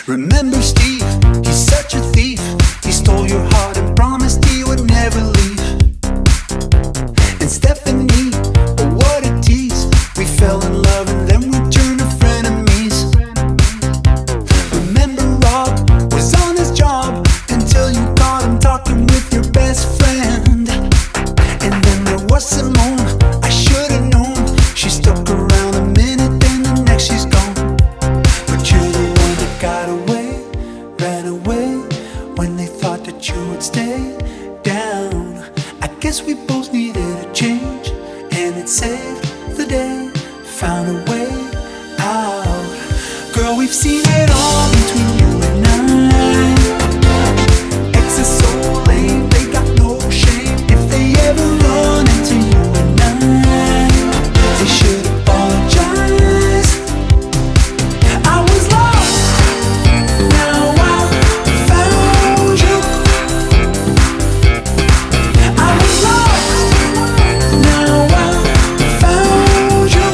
Remember Steve, he's such a thief. He stole your heart and promised he would never leave. And Stephanie, oh what a tease. We fell in love and then we turned to frenemies. Remember Rob was on his job until you caught him talking with your best friend. And then there was Simone, I should've known. She stuck around a minute, then the next she's gone. But you're the one that got away, ran away, when they thought that you would stay down. I guess we both needed a change, and it saved the day, found a way out. Girl, we've seen it all between you and I. Exes so lame, they got no shame. If they ever run into you and I, they should apologize. I was lost, now I found you. I was lost, now I found you.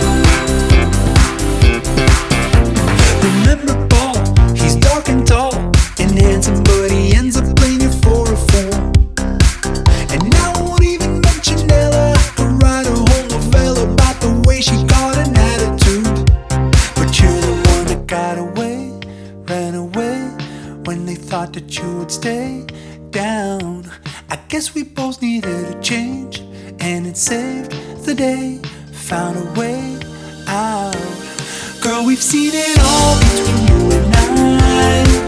Remember Paul, he's dark and tall and handsome, but he ends up playing you for a fool. And I won't even mention Ella. I could write a whole novella about the way she got an attitude. But you're the one that got away, ran away, when they thought that you would stay down. I guess we both needed a change, and it saved the day, found a way out. Girl, we've seen it all between you and I.